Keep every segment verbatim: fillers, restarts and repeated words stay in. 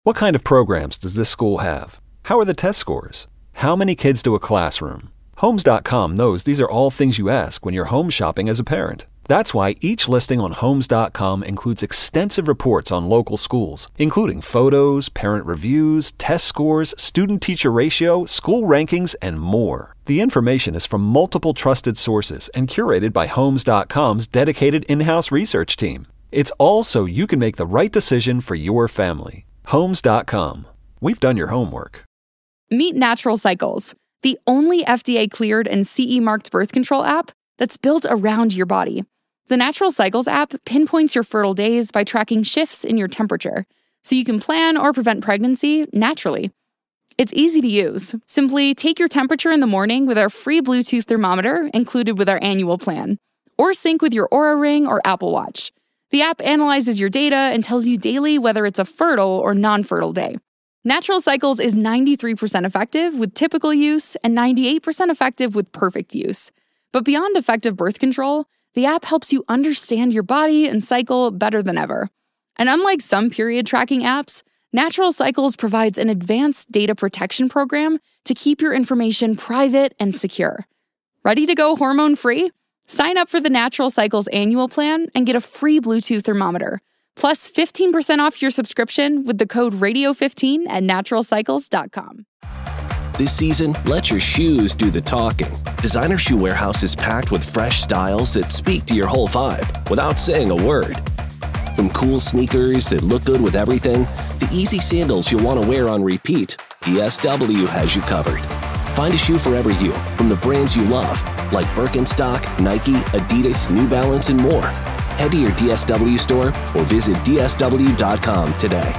What kind of programs does this school have? How are the test scores? How many kids do a classroom? Homes dot com knows these are all things you ask when you're home shopping as a parent. That's why each listing on Homes dot com includes extensive reports on local schools, including photos, parent reviews, test scores, student-teacher ratio, school rankings, and more. The information is from multiple trusted sources and curated by Homes dot com's dedicated in-house research team. It's all so you can make the right decision for your family. Homes dot com. We've done your homework. Meet Natural Cycles, the only F D A-cleared and C E-marked birth control app that's built around your body. The Natural Cycles app pinpoints your fertile days by tracking shifts in your temperature, so you can plan or prevent pregnancy naturally. It's easy to use. Simply take your temperature in the morning with our free Bluetooth thermometer included with our annual plan, or sync with your Oura Ring or Apple Watch. The app analyzes your data and tells you daily whether it's a fertile or non-fertile day. Natural Cycles is ninety-three percent effective with typical use and ninety-eight percent effective with perfect use. But beyond effective birth control, the app helps you understand your body and cycle better than ever. And unlike some period tracking apps, Natural Cycles provides an advanced data protection program to keep your information private and secure. Ready to go hormone-free? Sign up for the Natural Cycles annual plan and get a free Bluetooth thermometer, plus fifteen percent off your subscription with the code radio fifteen at natural cycles dot com. This season, let your shoes do the talking. Designer Shoe Warehouse is packed with fresh styles that speak to your whole vibe without saying a word. From cool sneakers that look good with everything, to easy sandals you'll want to wear on repeat, D S W has you covered. Find a shoe for every you from the brands you love, like Birkenstock, Nike, Adidas, New Balance, and more. Head to your D S W store or visit D S W dot com today.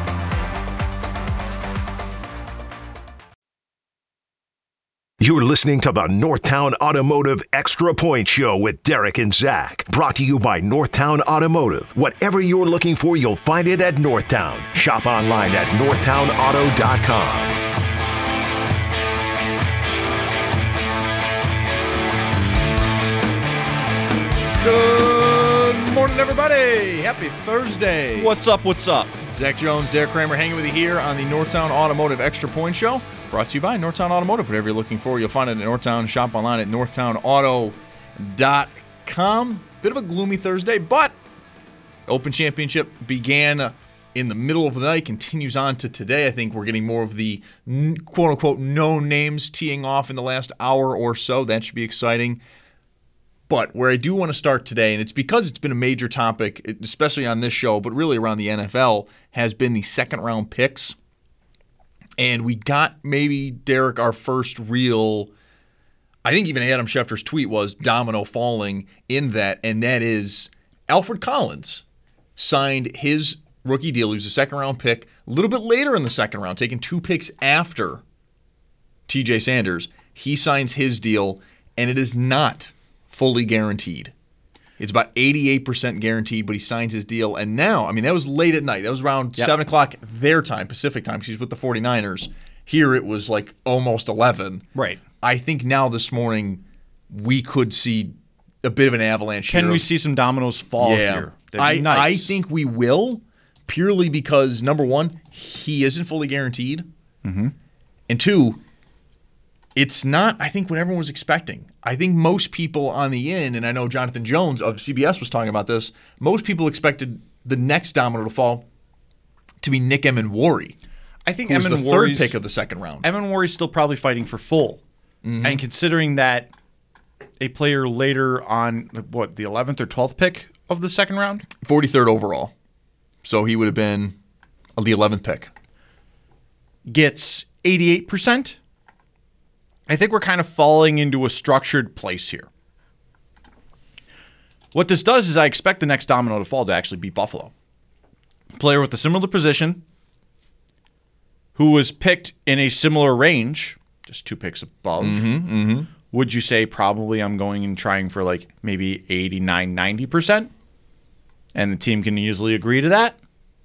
You're listening to the Northtown Automotive Extra Point Show with Derek and Zach. Brought to you by Northtown Automotive. Whatever you're looking for, you'll find it at Northtown. Shop online at northtown auto dot com. Good morning, everybody. Happy Thursday. What's up? What's up? Zach Jones, Derek Kramer hanging with you here on the Northtown Automotive Extra Point Show. Brought to you by Northtown Automotive. Whatever you're looking for, you'll find it at Northtown. Shop online at northtown auto dot com. Bit of a gloomy Thursday, but Open Championship began in the middle of the night, continues on to today. I think we're getting more of the quote-unquote known names teeing off in the last hour or so. That should be exciting. But where I do want to start today, and it's because it's been a major topic, especially on this show, but really around the N F L, has been the second-round picks. And we got maybe, Derek, our first real, I think even Adam Schefter's tweet was domino falling in that, and that is Alfred Collins signed his rookie deal. He was a second-round pick a little bit later in the second round, taking two picks after T J Sanders. He signs his deal, and it is not fully guaranteed. It's about eighty-eight percent guaranteed, but he signs his deal. And now, I mean, that was late at night. That was around yep. seven o'clock their time, Pacific time, because he's with the 49ers. Here it was like almost eleven. Right. I think now this morning we could see a bit of an avalanche Can here. we see some dominoes fall yeah. here? I, nice. I think we will, purely because, number one, he isn't fully guaranteed. Mm-hmm. And two, it's not, I think, what everyone was expecting. I think most people on the in, and I know Jonathan Jones of C B S was talking about this, most people expected the next domino to fall to be Nick Emenwari. I think who was the Emenwari's, third pick of the second round. Emenwari's still probably fighting for full. Mm-hmm. And considering that a player later on, what, the eleventh or twelfth pick of the second round? forty-third overall. So he would have been the eleventh pick. Gets eighty-eight percent. I think we're kind of falling into a structured place here. What this does is I expect the next domino to fall to actually be Buffalo. A player with a similar position who was picked in a similar range, just two picks above. Mm-hmm, mm-hmm. Would you say probably I'm going and trying for like maybe eighty-nine, ninety percent? And the team can easily agree to that?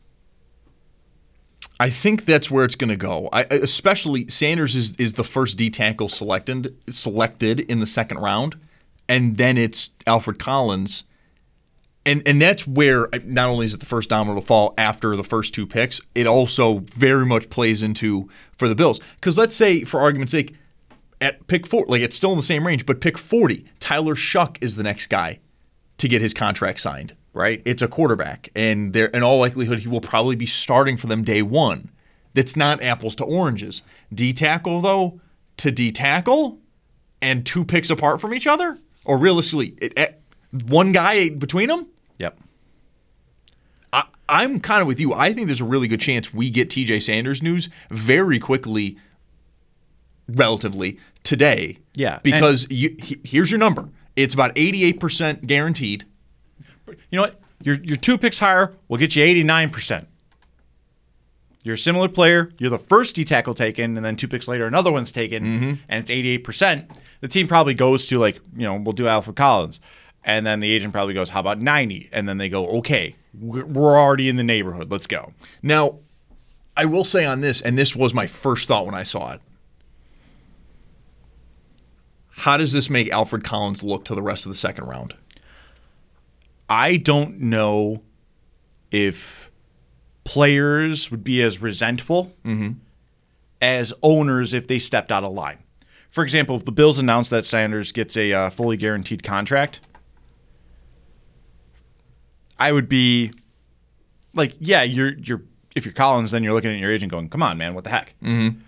I think that's where it's going to go. I, especially Sanders is, is the first D tackle selected selected in the second round, and then it's Alfred Collins. And and that's where not only is it the first domino to fall after the first two picks, it also very much plays into for the Bills. Because let's say, for argument's sake, at pick four, like it's still in the same range, but pick forty, Tyler Shuck is the next guy to get his contract signed. Right. It's a quarterback, and there, in all likelihood, he will probably be starting for them day one. That's not apples to oranges. D-tackle, though, to D-tackle, and two picks apart from each other? Or realistically, it, it, one guy between them? Yep. I, I'm kind of with you. I think there's a really good chance we get T J Sanders news very quickly, relatively, today. Yeah. Because you, he, here's your number. It's about eighty-eight percent guaranteed. You know what? Your your two picks higher will get you eighty-nine percent. You're a similar player. You're the first D-tackle taken, and then two picks later, another one's taken, mm-hmm. and it's eighty-eight percent. The team probably goes to, like, you know, we'll do Alfred Collins. And then the agent probably goes, how about ninety? And then they go, okay, we're already in the neighborhood. Let's go. Now, I will say on this, and this was my first thought when I saw it. How does this make Alfred Collins look to the rest of the second round? I don't know if players would be as resentful mm-hmm. as owners if they stepped out of line. For example, if the Bills announced that Sanders gets a uh, fully guaranteed contract, I would be like, yeah, you're you're if you're Collins, then you're looking at your agent going, come on, man, what the heck? Mm-hmm.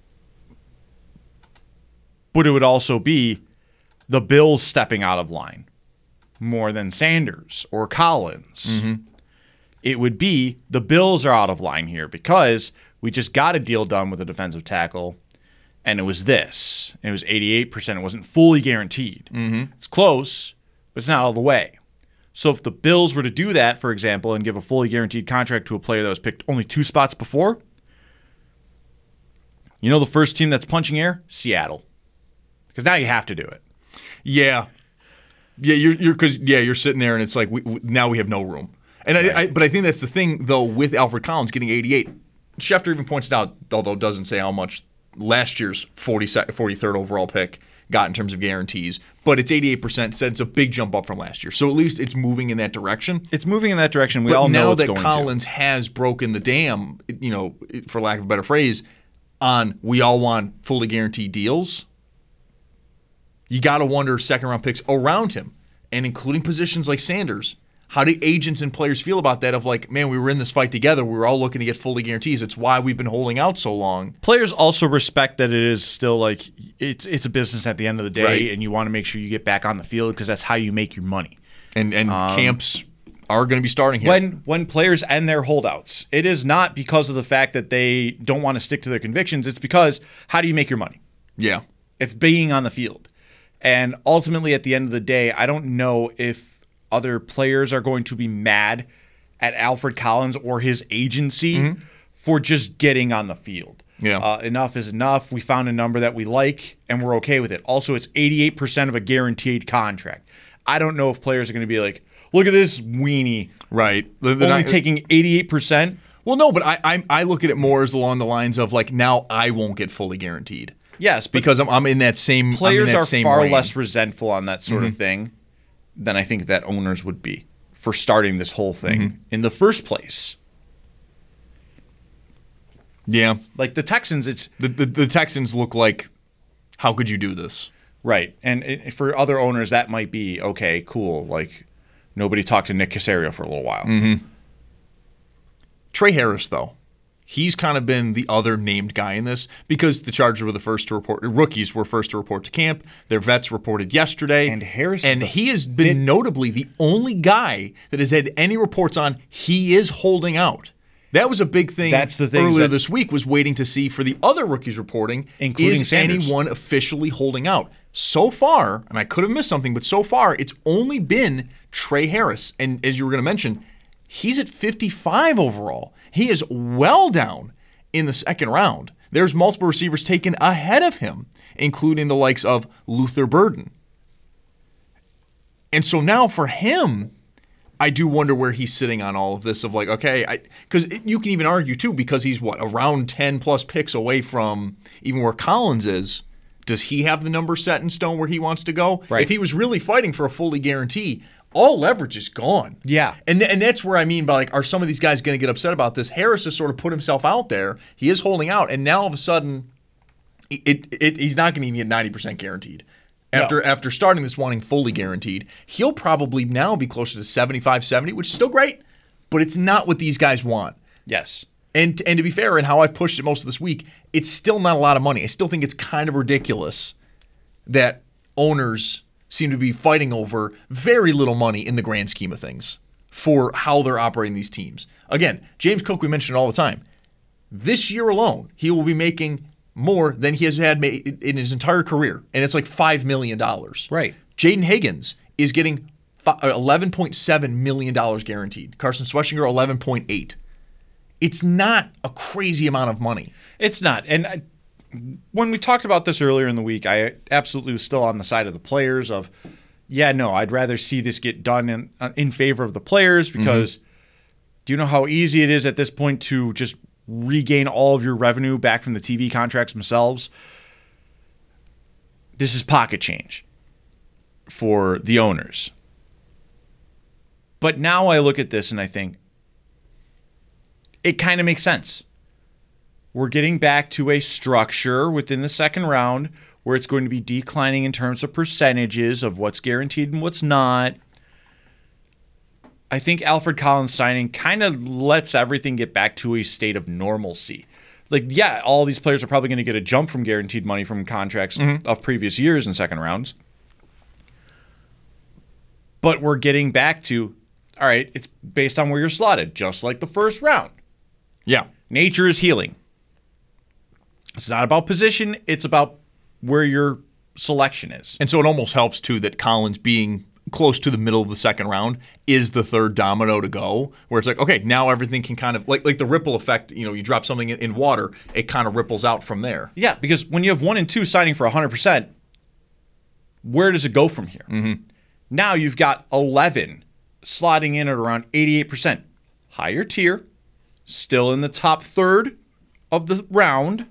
But it would also be the Bills stepping out of line more than Sanders or Collins. Mm-hmm. It would be the Bills are out of line here because we just got a deal done with a defensive tackle, and it was this. It was eighty-eight percent. It wasn't fully guaranteed. Mm-hmm. It's close, but it's not all the way. So if the Bills were to do that, for example, and give a fully guaranteed contract to a player that was picked only two spots before, you know the first team that's punching air? Seattle. Because now you have to do it. Yeah. Yeah, you're you're because yeah, you're sitting there and it's like we, we, now we have no room. And right. I, I, but I think that's the thing though with Alfred Collins getting eighty-eight. Schefter even points it out, although doesn't say how much last year's forty-third overall pick got in terms of guarantees. But it's eighty-eight percent. Said it's a big jump up from last year. So at least it's moving in that direction. It's moving in that direction. We but all know now it's that going Collins to. has broken the dam, you know, for lack of a better phrase, on we all want fully guaranteed deals. You got to wonder second round picks around him, and including positions like Sanders. How do agents and players feel about that? Of like, man, we were in this fight together. We were all looking to get fully guarantees. It's why we've been holding out so long. Players also respect that it is still like it's it's a business at the end of the day, right. and you want to make sure you get back on the field because that's how you make your money. And and um, camps are going to be starting here. When when players end their holdouts, it is not because of the fact that they don't want to stick to their convictions. It's because how do you make your money? Yeah, it's being on the field. And ultimately, at the end of the day, I don't know if other players are going to be mad at Alfred Collins or his agency mm-hmm. for just getting on the field. Yeah, uh, enough is enough. We found a number that we like, and we're okay with it. Also, it's eighty-eight percent of a guaranteed contract. I don't know if players are going to be like, look at this weenie. Right. They're only not, taking eighty-eight percent. Well, no, but I, I I look at it more as along the lines of like, now I won't get fully guaranteed. Yes, because I'm I'm in that same players I'm in that are same far range. less resentful on that sort mm-hmm. of thing than I think that owners would be for starting this whole thing mm-hmm. in the first place. Yeah, like the Texans, it's the the, the Texans look like, how could you do this? Right, and it, for other owners that might be okay, cool. Like nobody talked to Nick Caserio for a little while. Mm-hmm. Trey Harris, though. He's kind of been the other named guy in this because the Chargers were the first to report. Rookies were first to report to camp. Their vets reported yesterday. And Harris, and he has been notably the only guy that has had any reports on he is holding out. That was a big thing. That's the thing earlier that, this week was waiting to see for the other rookies reporting. Including is Sanders. anyone officially holding out? So far, and I could have missed something, but so far it's only been Trey Harris. And as you were going to mention, he's at fifty-five overall. He is well down in the second round. There's multiple receivers taken ahead of him, including the likes of Luther Burden. And so now for him, I do wonder where he's sitting on all of this of like, okay, because you can even argue too, because he's what, around ten plus picks away from even where Collins is. Does he have the number set in stone where he wants to go? Right. If he was really fighting for a fully guarantee, all leverage is gone. Yeah. And th- and that's where I mean by like, are some of these guys going to get upset about this? Harris has sort of put himself out there. He is holding out, and now all of a sudden, it, it, it he's not going to even get ninety percent guaranteed. After no. after starting this wanting fully guaranteed, he'll probably now be closer to seventy-five, seventy, which is still great, but it's not what these guys want. Yes. And and to be fair, and how I've pushed it most of this week, it's still not a lot of money. I still think it's kind of ridiculous that owners seem to be fighting over very little money in the grand scheme of things for how they're operating these teams. Again, James Cook, we mention it all the time. This year alone, he will be making more than he has had made in his entire career, and it's like five million dollars. Right. Jaden Higgins is getting eleven point seven million dollars guaranteed. Carson Schwetzinger, eleven point eight. It's not a crazy amount of money. It's not. And I, when we talked about this earlier in the week, I absolutely was still on the side of the players of, yeah, no, I'd rather see this get done in, in favor of the players because mm-hmm. do you know how easy it is at this point to just regain all of your revenue back from the T V contracts themselves? This is pocket change for the owners. But now I look at this and I think it kind of makes sense. We're getting back to a structure within the second round where it's going to be declining in terms of percentages of what's guaranteed and what's not. I think Alfred Collins signing kind of lets everything get back to a state of normalcy. Like, yeah, all these players are probably going to get a jump from guaranteed money from contracts mm-hmm. of previous years in second rounds. But we're getting back to, all right, it's based on where you're slotted, just like the first round. Yeah. Nature is healing. It's not about position. It's about where your selection is. And so it almost helps, too, that Collins being close to the middle of the second round is the third domino to go, where it's like, okay, now everything can kind of, like like the ripple effect, you know, you drop something in, in water, it kind of ripples out from there. Yeah, because when you have one and two signing for one hundred percent, where does it go from here? Mm-hmm. Now you've got eleven slotting in at around eighty-eight percent. Higher tier, still in the top third of the round.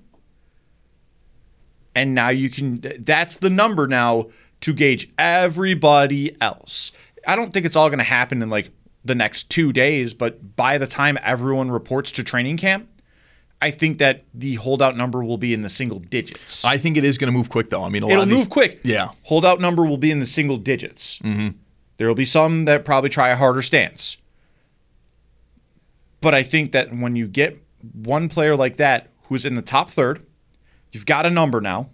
And now you can, that's the number now to gauge everybody else. I don't think it's all going to happen in like the next two days, but by the time everyone reports to training camp, I think that the holdout number will be in the single digits. I think it is going to move quick, though. I mean, a lot It'll of move these, quick. Yeah. Holdout number will be in the single digits. Mm-hmm. There will be some that probably try a harder stance. But I think that when you get one player like that who's in the top third, you've got a number now.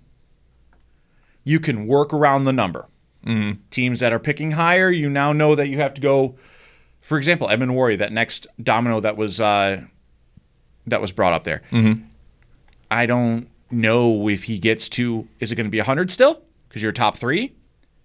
You can work around the number. Mm-hmm. Teams that are picking higher, you now know that you have to go. For example, Evan Warrior, that next domino that was uh, that was brought up there. Mm-hmm. I don't know if he gets to. Is it going to be one hundred still because you're top three,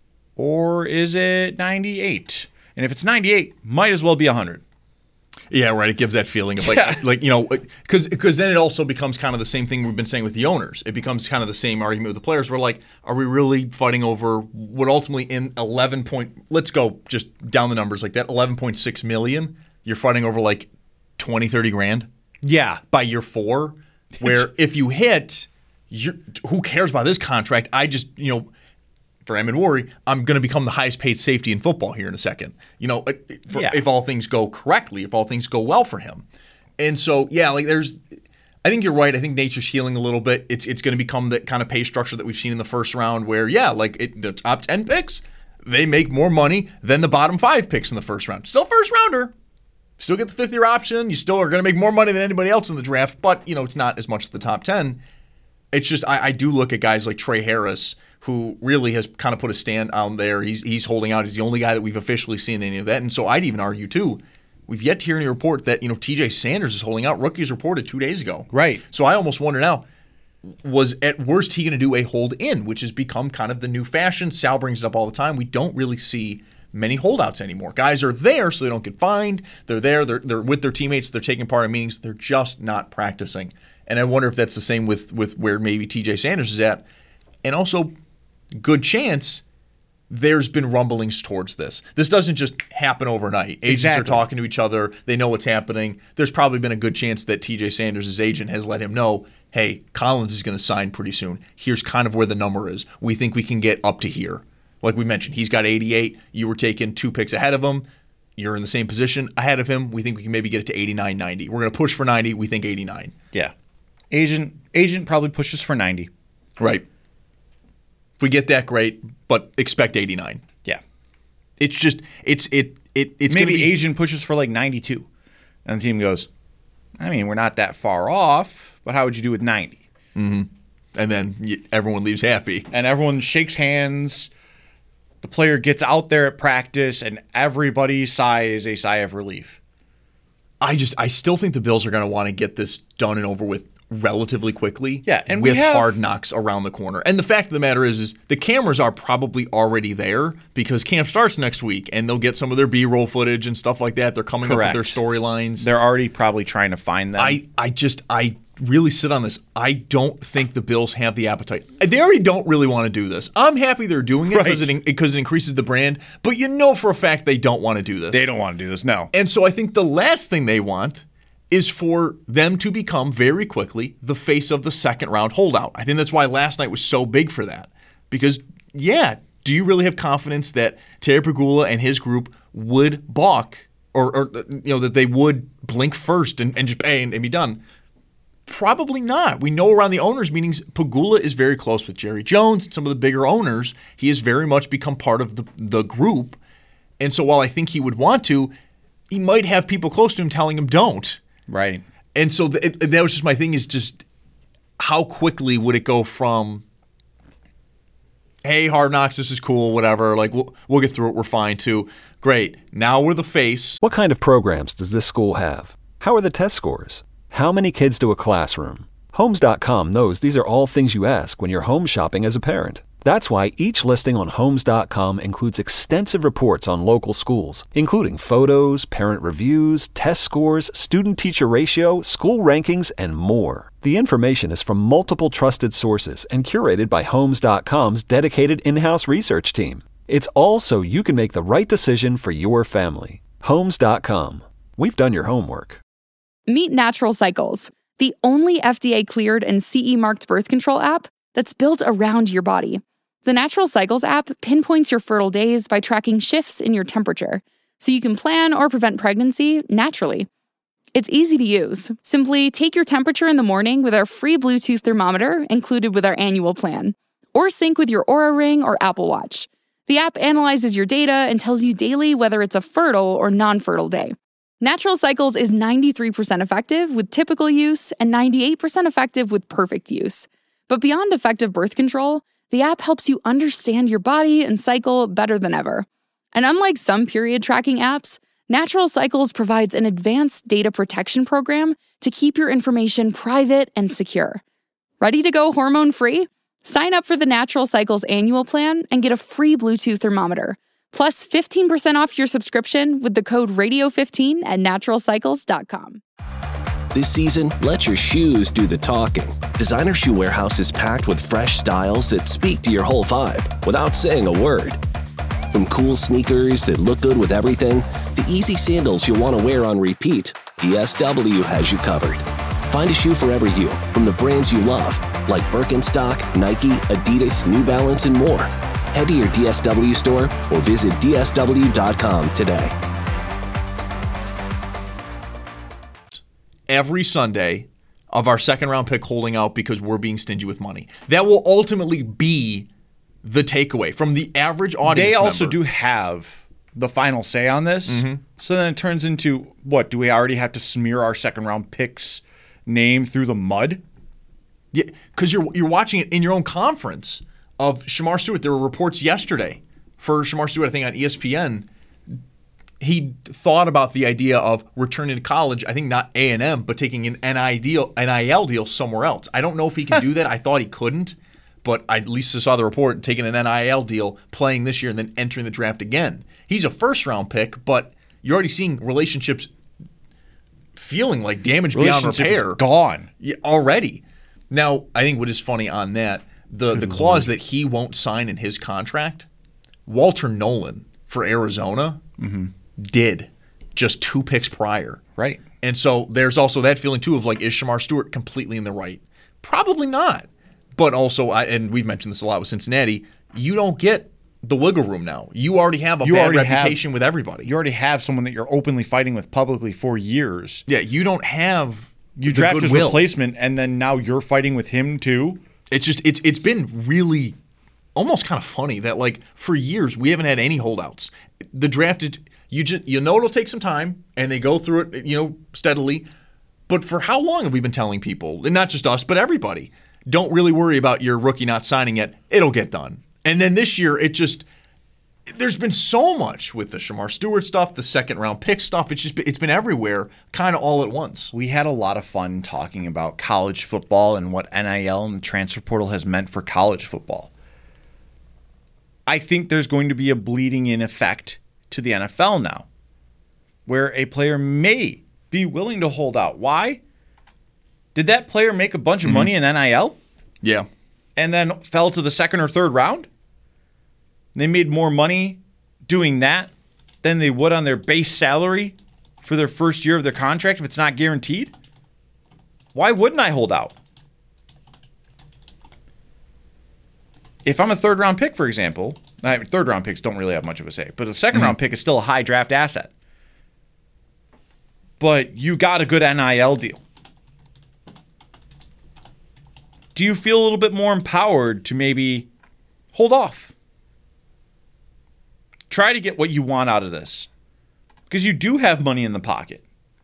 or is it ninety-eight? And if it's ninety-eight, might as well be one hundred. Yeah, right. It gives that feeling of like, Yeah. like you know, because because then it also becomes kind of the same thing we've been saying with the owners. It becomes kind of the same argument with the players. We're like, are we really fighting over what ultimately in eleven point? Let's go just down the numbers like that. eleven point six million. You're fighting over like twenty, thirty grand. Yeah. By year four, where if you hit, you're, who cares about this contract? I just you know. For Emin Wari, I'm going to become the highest paid safety in football here in a second. You know, for, yeah. if all things go correctly, if all things go well for him. And so, yeah, like there's, I think you're right. I think nature's healing a little bit. It's it's going to become that kind of pay structure that we've seen in the first round where, yeah, like it, the top ten picks, they make more money than the bottom five picks in the first round. Still first rounder. Still get the fifth year option. You still are going to make more money than anybody else in the draft, but, you know, it's not as much as the top ten. It's just, I, I do look at guys like Trey Harris, who really has kind of put a stand out there. He's he's holding out. He's the only guy that we've officially seen any of that. And so I'd even argue, too, we've yet to hear any report that, you know, T J Sanders is holding out. Rookies reported two days ago. Right. So I almost wonder now, was at worst he going to do a hold in, which has become kind of the new fashion. Sal brings it up all the time. We don't really see many holdouts anymore. Guys are there so they don't get fined. They're there. They're, they're with their teammates. They're taking part in meetings. They're just not practicing. And I wonder if that's the same with, with where maybe T J Sanders is at. And also, good chance there's been rumblings towards this. This doesn't just happen overnight. Agents exactly. are talking to each other. They know what's happening. There's probably been a good chance that T J Sanders' agent has let him know, hey, Collins is going to sign pretty soon. Here's kind of where the number is. We think we can get up to here. Like we mentioned, he's got eighty-eight. You were taking two picks ahead of him. You're in the same position ahead of him. We think we can maybe get it to eighty-nine, ninety. We're going to push for ninety. We think eighty-nine. Yeah. Agent agent probably pushes for ninety. Right. If we get that, great, but expect eighty-nine. Yeah. It's just, it's, it, it, it's maybe be, agent pushes for like ninety-two. And the team goes, I mean, we're not that far off, but how would you do with ninety? Mm-hmm. And then everyone leaves happy. And everyone shakes hands. The player gets out there at practice, and everybody's sigh is a sigh of relief. I just, I still think the Bills are going to want to get this done and over with relatively quickly. Yeah, and with we have, Hard Knocks around the corner. And the fact of the matter is, is the cameras are probably already there because camp starts next week, and they'll get some of their B-roll footage and stuff like that. They're coming Correct. up with their storylines. They're already probably trying to find them. I, I just, I really sit on this. I don't think the Bills have the appetite. They already don't really want to do this. I'm happy they're doing it because right. it, because it increases the brand, but you know for a fact they don't want to do this. They don't want to do this, no. And so I think the last thing they want is for them to become very quickly the face of the second round holdout. I think that's why last night was so big for that. Because, yeah, do you really have confidence that Terry Pegula and his group would balk or, or you know, that they would blink first and, and just pay and, and be done? Probably not. We know around the owners' meetings, Pegula is very close with Jerry Jones and some of the bigger owners. He has very much become part of the, the group. And so while I think he would want to, he might have people close to him telling him don't. Right. And so th- it, that was just my thing is just how quickly would it go from, hey, Hard Knocks, this is cool, whatever, like we'll, we'll get through it, we're fine, to, great, now we're the face. What kind of programs does this school have? How are the test scores? How many kids do a classroom? Homes dot com knows these are all things you ask when you're home shopping as a parent. That's why each listing on Homes dot com includes extensive reports on local schools, including photos, parent reviews, test scores, student-teacher ratio, school rankings, and more. The information is from multiple trusted sources and curated by Homes dot com's dedicated in-house research team. It's all so you can make the right decision for your family. Homes dot com. We've done your homework. Meet Natural Cycles, the only F D A-cleared and C E-marked birth control app that's built around your body. The Natural Cycles app pinpoints your fertile days by tracking shifts in your temperature, so you can plan or prevent pregnancy naturally. It's easy to use. Simply take your temperature in the morning with our free Bluetooth thermometer included with our annual plan, or sync with your Oura Ring or Apple Watch. The app analyzes your data and tells you daily whether it's a fertile or non-fertile day. Natural Cycles is ninety-three percent effective with typical use and ninety-eight percent effective with perfect use. But beyond effective birth control, the app helps you understand your body and cycle better than ever. And unlike some period tracking apps, Natural Cycles provides an advanced data protection program to keep your information private and secure. Ready to go hormone-free? Sign up for the Natural Cycles annual plan and get a free Bluetooth thermometer, plus fifteen percent off your subscription with the code radio fifteen at natural cycles dot com. This season, let your shoes do the talking. Designer Shoe Warehouse is packed with fresh styles that speak to your whole vibe without saying a word. From cool sneakers that look good with everything, to easy sandals you'll want to wear on repeat, D S W has you covered. Find a shoe for every you from the brands you love, like Birkenstock, Nike, Adidas, New Balance, and more. Head to your D S W store or visit D S W dot com today. Every Sunday of our second round pick holding out because we're being stingy with money. That will ultimately be the takeaway from the average audience They also member. do have the final say on this. Mm-hmm. So then it turns into, what, do we already have to smear our second round picks name through the mud? Yeah, because you're you're watching it in your own conference of Shamar Stewart. There were reports yesterday for Shamar Stewart, I think on E S P N. He thought about the idea of returning to college, I think not A and M, but taking an N I deal, N I L deal somewhere else. I don't know if he can do that. I thought he couldn't, but I at least saw the report, taking an N I L deal, playing this year, and then entering the draft again. He's a first-round pick, but you're already seeing relationships feeling like damage beyond repair. Gone. Yeah, already. Now, I think what is funny on that, the, the clause that he won't sign in his contract, Walter Nolan for Arizona Mm-hmm. did just two picks prior. Right. And so there's also that feeling, too, of like, is Shamar Stewart completely in the right? Probably not. But also, I, and we've mentioned this a lot with Cincinnati, you don't get the wiggle room now. You already have a You bad already reputation have- with everybody. You already have someone that you're openly fighting with publicly for years. Yeah, you don't have You the draft his goodwill. replacement, and then now you're fighting with him too. It's just it's it's been really almost kind of funny that like for years we haven't had any holdouts. The drafted you just you know it'll take some time and they go through it, you know, steadily. But for how long have we been telling people, and not just us, but everybody, don't really worry about your rookie not signing yet. It'll get done. And then this year it just there's been so much with the Shamar Stewart stuff, the second round pick stuff. It's just been, it's been everywhere, kind of all at once. We had a lot of fun talking about college football and what N I L and the transfer portal has meant for college football. I think there's going to be a bleeding in effect to the N F L now, where a player may be willing to hold out. Why? Did that player make a bunch of mm-hmm. money in N I L? Yeah. And then fell to the second or third round? They made more money doing that than they would on their base salary for their first year of their contract if it's not guaranteed? Why wouldn't I hold out? If I'm a third round pick, for example, I mean, third round picks don't really have much of a say, but a second mm-hmm. round pick is still a high draft asset. But you got a good N I L deal. Do you feel a little bit more empowered to maybe hold off? Try to get what you want out of this. Because you do have money in the pocket.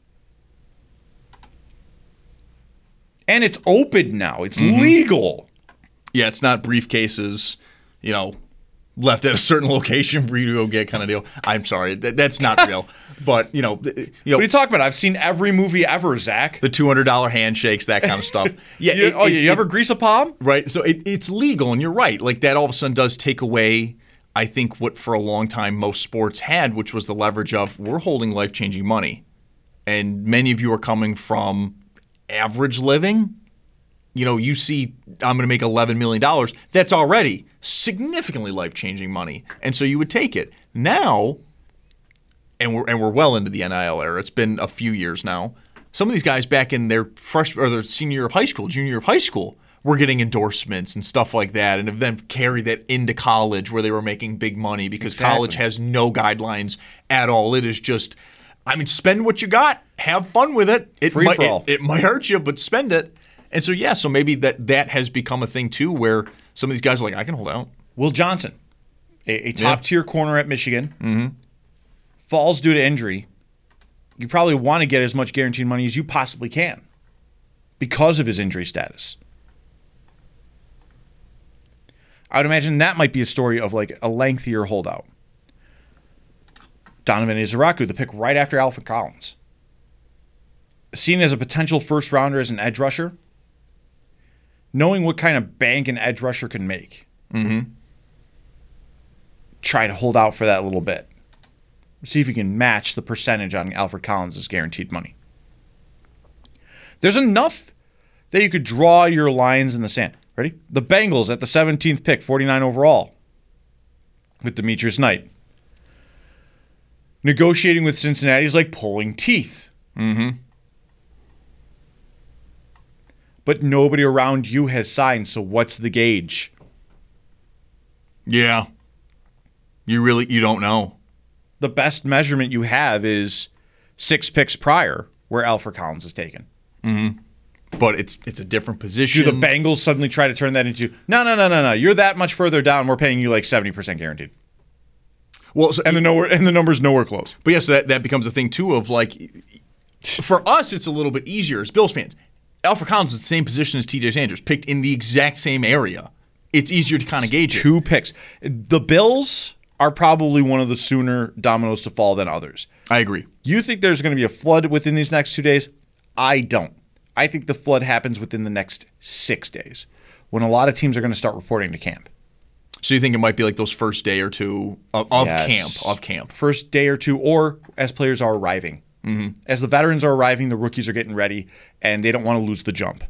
And it's open now. It's mm-hmm. legal. Yeah, it's not briefcases, you know, left at a certain location for you to go get kind of deal. I'm sorry, that, that's not real. But, you know, you know, what are you talking about? I've seen every movie ever, Zach. The two hundred dollars handshakes, that kind of stuff. Yeah. you, it, oh, it, you it, ever grease a palm? Right. So it, it's legal, and you're right. Like, that all of a sudden does take away, I think, what for a long time most sports had, which was the leverage of we're holding life-changing money. And many of you are coming from average living. You know, you see I'm going to make eleven million dollars. That's already significantly life-changing money. And so you would take it. Now, and we're and we're well into the N I L era. It's been a few years now. Some of these guys back in their freshman or their senior year of high school, junior year of high school, were getting endorsements and stuff like that, and have then carried that into college where they were making big money because exactly. college has no guidelines at all. It is just, I mean, spend what you got, have fun with it. It Free might, for all. It, it might hurt you, but spend it. And so, yeah, so maybe that, that has become a thing too where some of these guys are like, I can hold out. Will Johnson, a, a top-tier yeah. corner at Michigan, mm-hmm. falls due to injury. You probably want to get as much guaranteed money as you possibly can because of his injury status. I would imagine that might be a story of like a lengthier holdout. Donovan Izaraku, the pick right after Alfred Collins. Seen as a potential first rounder as an edge rusher, knowing what kind of bank an edge rusher can make. Mm-hmm. Try to hold out for that little bit. See if you can match the percentage on Alfred Collins' guaranteed money. There's enough that you could draw your lines in the sand. Ready? The Bengals at the seventeenth pick, forty-nine overall, with Demetrius Knight. Negotiating with Cincinnati is like pulling teeth. Mm-hmm. But nobody around you has signed, so what's the gauge? Yeah. You really, you don't know. The best measurement you have is six picks prior, where Alfred Collins is taken. Mm-hmm. But it's it's a different position. Do the Bengals suddenly try to turn that into, no, no, no, no, no, you're that much further down, we're paying you like seventy percent guaranteed. Well, so, and the nowhere and the number's nowhere close. But yes, yeah, so that, that becomes a thing too of like, for us, it's a little bit easier as Bills fans. Alfred Collins is the same position as T J Sanders, picked in the exact same area. It's easier to kind of gauge it. Two picks. The Bills are probably one of the sooner dominoes to fall than others. I agree. You think there's going to be a flood within these next two days? I don't. I think the flood happens within the next six days when a lot of teams are going to start reporting to camp. So you think it might be like those first day or two of, of yes. camp, of camp. First day or two, or as players are arriving. Mm-hmm. As the veterans are arriving, the rookies are getting ready, and they don't want to lose the jump.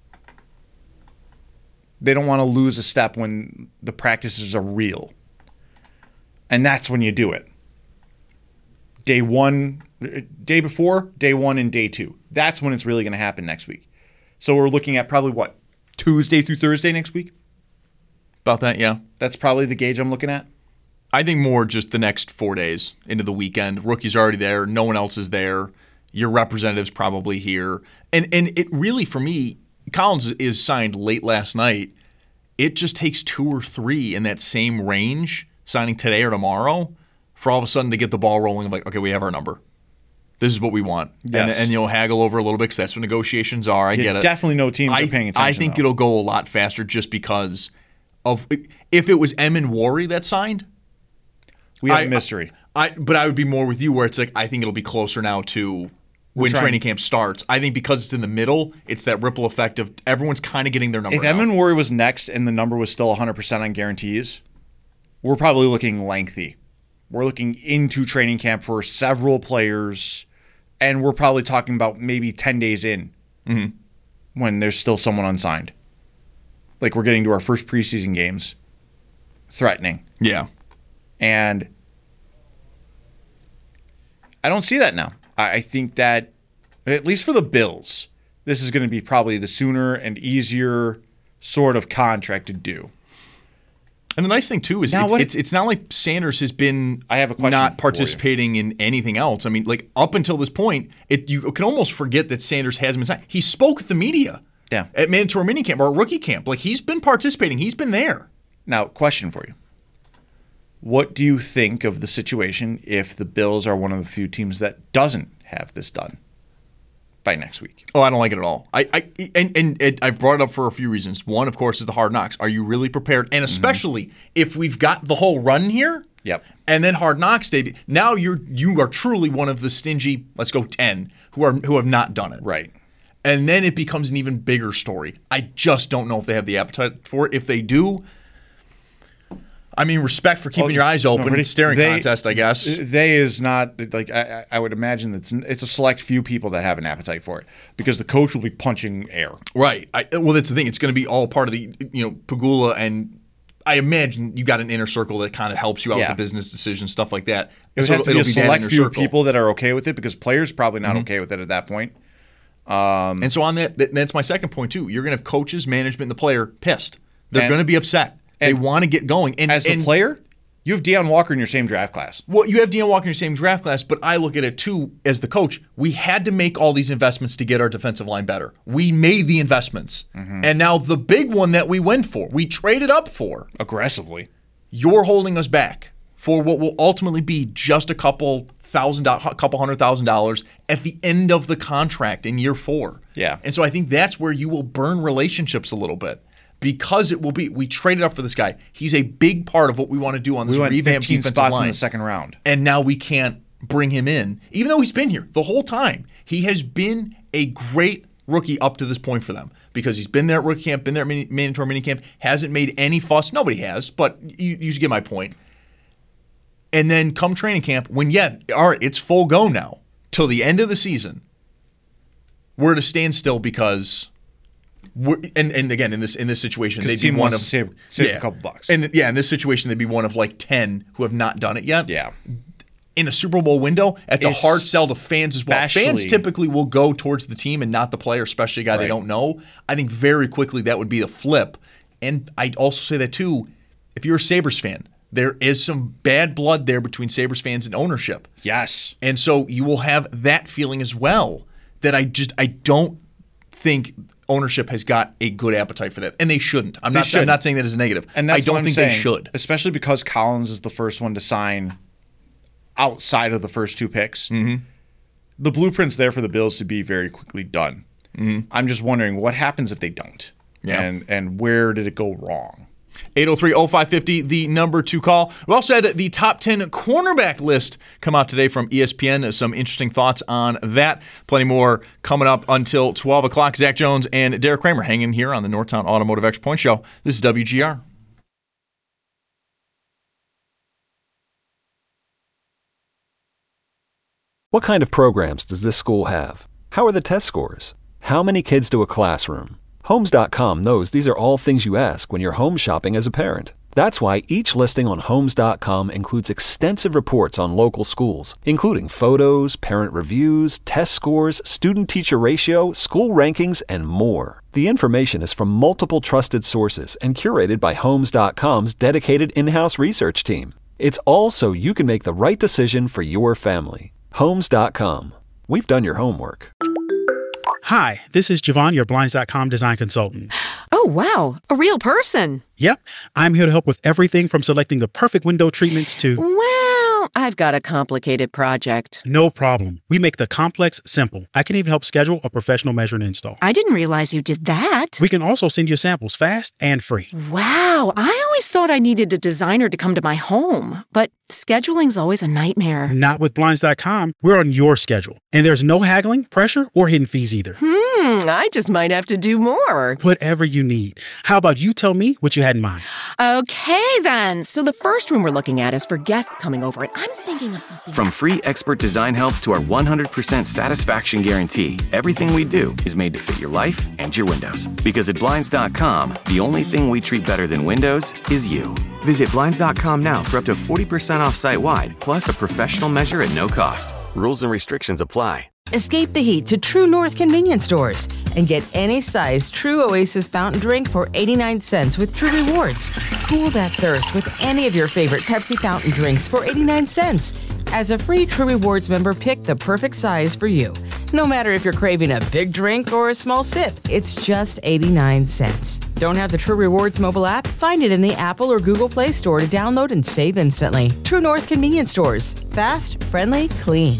They don't want to lose a step when the practices are real. And that's when you do it. Day one, day before, day one, and day two. That's when it's really going to happen next week. So we're looking at probably, what, Tuesday through Thursday next week? About that, yeah. That's probably the gauge I'm looking at. I think more just the next four days into the weekend. Rookie's already there. No one else is there. Your representative's probably here. And and it really, for me, Collins is signed late last night. It just takes two or three in that same range, signing today or tomorrow, for all of a sudden to get the ball rolling. Like, okay, we have our number. This is what we want. Yes. And, and you'll haggle over a little bit because that's what negotiations are. I You get it. definitely know teams I, are paying attention. I think though. it'll go a lot faster just because of if it was Emin Worry that signed. we have I, a mystery. I, but I would be more with you where it's like I think it'll be closer now to when trying- training camp starts. I think because it's in the middle, it's that ripple effect of everyone's kind of getting their number. If now. Emin Worry was next and the number was still one hundred percent on guarantees, we're probably looking lengthy. We're looking into training camp for several players, and we're probably talking about maybe ten days in Mm-hmm. when there's still someone unsigned. Like we're getting to our first preseason games, threatening. Yeah. And I don't see that now. I I think that, at least for the Bills, this is going to be probably the sooner and easier sort of contract to do. And the nice thing too is Now, it's, what- it's it's not like Sanders has been I have a question not for participating in anything else. I mean, like up until this point, it you can almost forget that Sanders hasn't been signed. He spoke with the media. Yeah. At mandatory minicamp or rookie camp. Like he's been participating. He's been there. Now, question for you. What do you think of the situation if the Bills are one of the few teams that doesn't have this done by next week? Oh, I don't like it at all. I, I and, and, and I've brought it up for a few reasons. One, of course, is the hard knocks. Are you really prepared? And especially if we've got the whole run here. Yep. And then hard knocks day. Now you're you are truly one of the stingy, let's go ten, who are who have not done it. Right. And then it becomes an even bigger story. I just don't know if they have the appetite for it. If they do, I mean, respect for keeping Oh, your eyes open. no, It's staring they- contest, I guess. They is not like I, I would imagine that it's, it's a select few people that have an appetite for it because the coach will be punching air. Right. I, well, that's the thing. It's going to be all part of the, you know, Pagula, and I imagine you got an inner circle that kind of helps you out Yeah. with the business decisions, stuff like that. It would So have to be it'll a that select inner few circle. people that are okay with it because players probably not Mm-hmm. okay with it at that point. And so on that, that, that's my second point too. You're going to have coaches, management, and the player pissed. They're And- going to be upset. They and want to get going. And As the and, player, you have Deion Walker in your same draft class. Well, you have Deion Walker in your same draft class, but I look at it too as the coach. We had to make all these investments to get our defensive line better. We made the investments. Mm-hmm. And now the big one that we went for, we traded up for, Aggressively. you're holding us back for what will ultimately be just a couple thousand, a couple hundred thousand dollars at the end of the contract in year four. Yeah. And so I think that's where you will burn relationships a little bit. Because it will be, we traded up for this guy. He's a big part of what we want to do on this We went revamped fifteen defensive spots line. in the second round. And now we can't bring him in, even though he's been here the whole time. He has been a great rookie up to this point for them because he's been there at rookie camp, been there at mini, mandatory minicamp, hasn't made any fuss. Nobody has, but you, you get my point. And then come training camp, when, yeah, all right, it's full go now till the end of the season, we're at a standstill because... We're, and, and again, in this in this situation, Because they'd the team be one wants of to save, save yeah. a couple bucks. And yeah, in this situation, they'd be one of like ten who have not done it yet. Yeah. In a Super Bowl window, that's a It's- hard sell to fans as well. Fans especially- typically will go towards the team and not the player, especially a guy they Right. don't know. I think very quickly that would be the flip. And I'd also say that too, if you're a Sabres fan, there is some bad blood there between Sabres fans and ownership. Yes. And so you will have that feeling as well that I just I don't think ownership has got a good appetite for that. And they shouldn't. I'm They not I'm shouldn't. not saying that as a negative. And that's I don't what I'm think saying, they should. Especially because Collins is the first one to sign outside of the first two picks. Mm-hmm. The blueprint's there for the Bills to be very quickly done. Mm-hmm. I'm just wondering what happens if they don't. Yeah. And and where did it go wrong? eight oh three oh five five oh, the number to call. We also had the top ten cornerback list come out today from E S P N. Some interesting thoughts on that. Plenty more coming up until twelve o'clock. Zach Jones and Derek Kramer hanging here on the Northtown Automotive Extra Point Show. This is W G R. What kind of programs does this school have? How are the test scores? How many kids to a classroom? Homes dot com knows these are all things you ask when you're home shopping as a parent. That's why each listing on Homes dot com includes extensive reports on local schools, including photos, parent reviews, test scores, student-teacher ratio, school rankings, and more. The information is from multiple trusted sources and curated by Homes dot com's dedicated in-house research team. It's all so you can make the right decision for your family. Homes dot com. We've done your homework. Hi, this is Javon, your Blinds dot com design consultant. Oh, wow. A real person. Yep. I'm here to help with everything from selecting the perfect window treatments to... Well, I've got a complicated project. No problem. We make the complex simple. I can even help schedule a professional measure and install. I didn't realize you did that. We can also send you samples fast and free. Wow. I always thought I needed a designer to come to my home, but scheduling's always a nightmare. Not with Blinds dot com. We're on your schedule. And there's no haggling, pressure, or hidden fees either. Hmm, I just might have to do more. Whatever you need. How about you tell me what you had in mind? Okay, then. So the first room we're looking at is for guests coming over, and I'm thinking of something... From free expert design help to our one hundred percent satisfaction guarantee, everything we do is made to fit your life and your windows. Because at Blinds dot com, the only thing we treat better than windows is you. Visit Blinds dot com now for up to forty percent off site-wide, plus a professional measure at no cost. Rules and restrictions apply. Escape the heat to True North convenience stores and get any size True Oasis fountain drink for eighty-nine cents with True Rewards. Cool that thirst with any of your favorite Pepsi fountain drinks for eighty-nine cents. As a free True Rewards member, pick the perfect size for you. No matter if you're craving a big drink or a small sip, it's just eighty-nine cents. Don't have the True Rewards mobile app? Find it in the Apple or Google Play Store to download and save instantly. True North convenience stores. Fast, friendly, clean.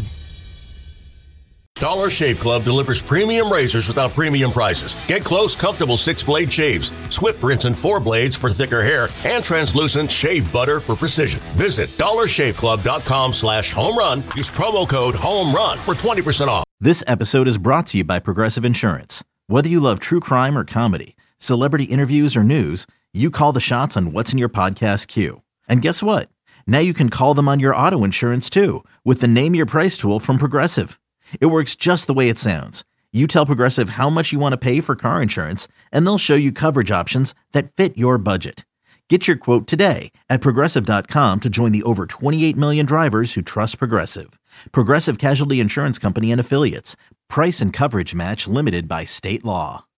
Dollar Shave Club delivers premium razors without premium prices. Get close, comfortable six-blade shaves, swift rinse and four blades for thicker hair, and translucent shave butter for precision. Visit dollar shave club dot com slash home run. Use promo code HOMERUN for twenty percent off. This episode is brought to you by Progressive Insurance. Whether you love true crime or comedy, celebrity interviews or news, you call the shots on what's in your podcast queue. And guess what? Now you can call them on your auto insurance too with the Name Your Price tool from Progressive. It works just the way it sounds. You tell Progressive how much you want to pay for car insurance, and they'll show you coverage options that fit your budget. Get your quote today at Progressive dot com to join the over twenty-eight million drivers who trust Progressive. Progressive Casualty Insurance Company and Affiliates. Price and coverage match limited by state law.